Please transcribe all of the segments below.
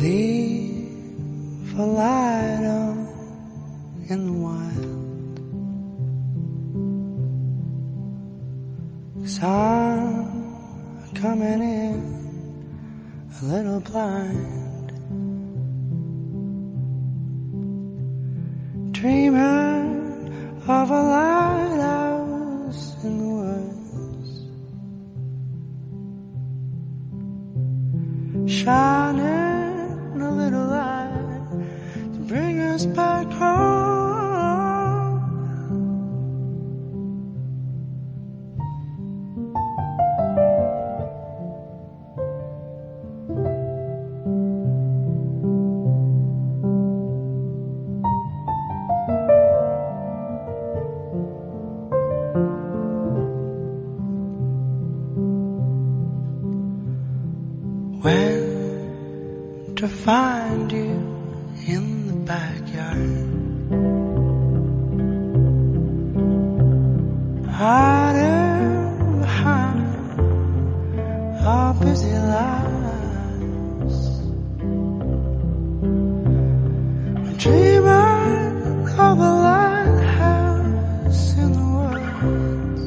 Leave a light on in the wild, 'cause I'm coming in a little blind, dreaming of a lighthouse in the woods, shining a little light to bring us back home. When to find you in the backyard, hiding behind our busy lives, we're dreaming of a lighthouse in the woods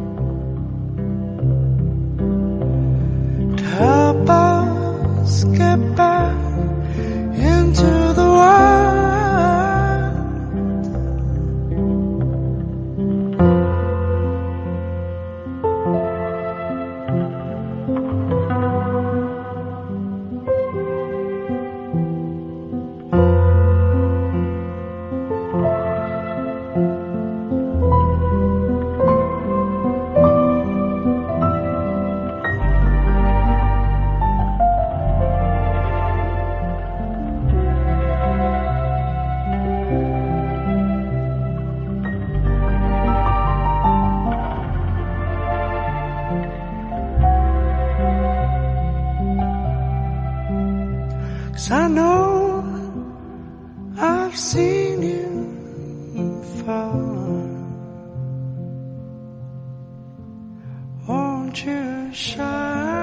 to help us get back into the wild. Cause I know I've seen you before. Won't you shine